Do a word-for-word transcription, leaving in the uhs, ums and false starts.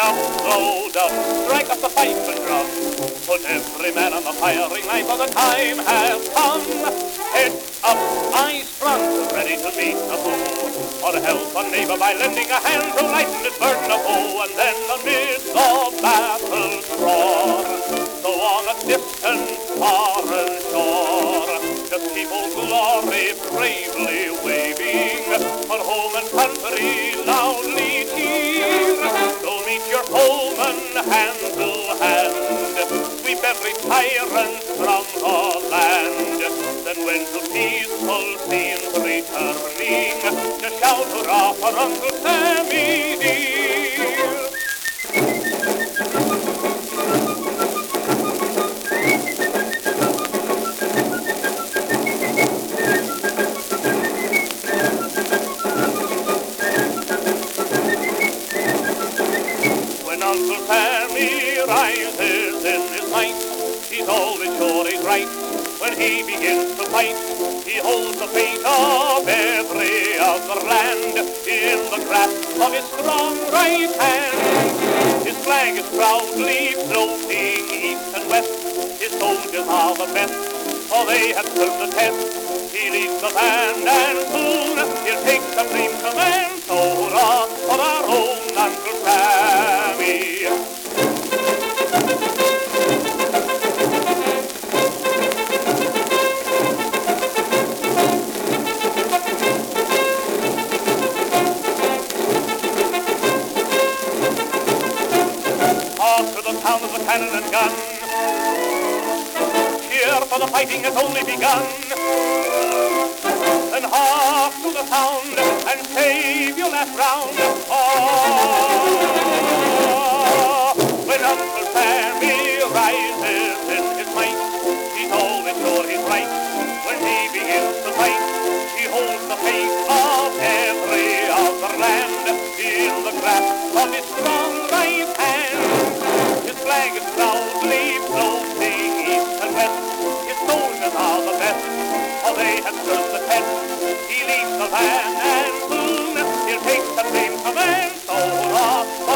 out, load up, strike up the pipe and drum. Put every man on the firing line, for the time has come. Head up, eyes front, ready to meet the foe, or help a neighbor by lending a hand to lighten his burden of woe. And then amid the battle's roar, so on a distant foreign shore, just keep Old Glory bravely waving, for home and country loudly cheer. Go meet your foeman hand to hand, sweep every tyrant from the land. Then when to peaceful scenes returning, just shout hurrah for Uncle Sammy dear. When Uncle Sammy rises in his might, he's always sure he's right. When he begins to fight, he holds the fate of every other land in the grasp of his strong right hand. His flag is proudly floating east and west. His soldiers are the best, for they have stood the test. He leads the band and soon he'll take supreme command. So hurrah for our own Uncle Sammy. To the sound of the cannon and gun, cheer, for the fighting has only begun. Then hark to the sound and save your last round. Oh, when Uncle Sammy rises in his might, he's always sure he's right. When he begins to fight, he holds the fate of every other land in the grasp of his strong right hand. His flag is proudly floating east and west. His soldiers are the best, for they have stood the test. He leads the van and soon he'll take supreme command. So hurrah